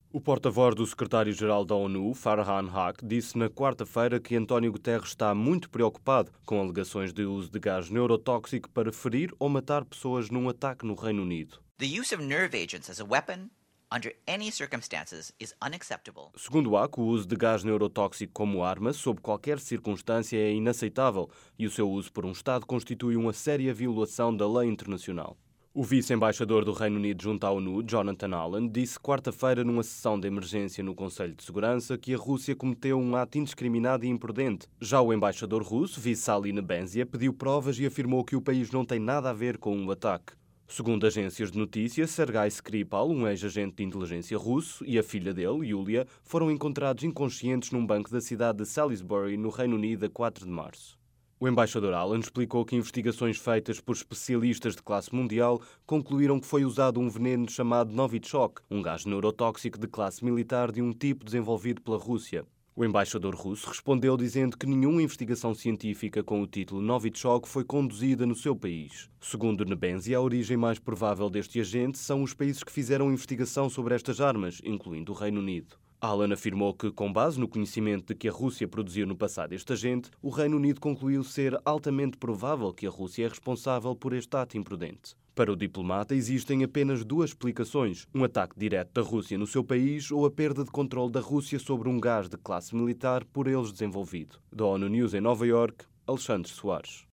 O porta-voz do secretário-geral da ONU, Farhan Haq, disse na quarta-feira que António Guterres está muito preocupado com alegações de uso de gás neurotóxico para ferir ou matar pessoas num ataque no Reino Unido. The use of nerve agents as a weapon, under any circumstances, is unacceptable. Segundo o Haq, o uso de gás neurotóxico como arma, sob qualquer circunstância, é inaceitável e o seu uso por um Estado constitui uma séria violação da lei internacional. O vice-embaixador do Reino Unido junto à ONU, Jonathan Allen, disse quarta-feira numa sessão de emergência no Conselho de Segurança que a Rússia cometeu um ato indiscriminado e imprudente. Já o embaixador russo, Vitaly Nebenzia, pediu provas e afirmou que o país não tem nada a ver com o ataque. Segundo agências de notícias, Sergei Skripal, um ex-agente de inteligência russo, e a filha dele, Yulia, foram encontrados inconscientes num banco da cidade de Salisbury, no Reino Unido, a 4 de março. O embaixador Allen explicou que investigações feitas por especialistas de classe mundial concluíram que foi usado um veneno chamado Novichok, um gás neurotóxico de classe militar de um tipo desenvolvido pela Rússia. O embaixador russo respondeu dizendo que nenhuma investigação científica com o título Novichok foi conduzida no seu país. Segundo Nebenzia, a origem mais provável deste agente são os países que fizeram investigação sobre estas armas, incluindo o Reino Unido. Allen afirmou que, com base no conhecimento de que a Rússia produziu no passado este agente, o Reino Unido concluiu ser altamente provável que a Rússia é responsável por este ato imprudente. Para o diplomata, existem apenas duas explicações: um ataque direto da Rússia no seu país ou a perda de controle da Rússia sobre um gás de classe militar por eles desenvolvido. Da ONU News em Nova Iorque, Alexandre Soares.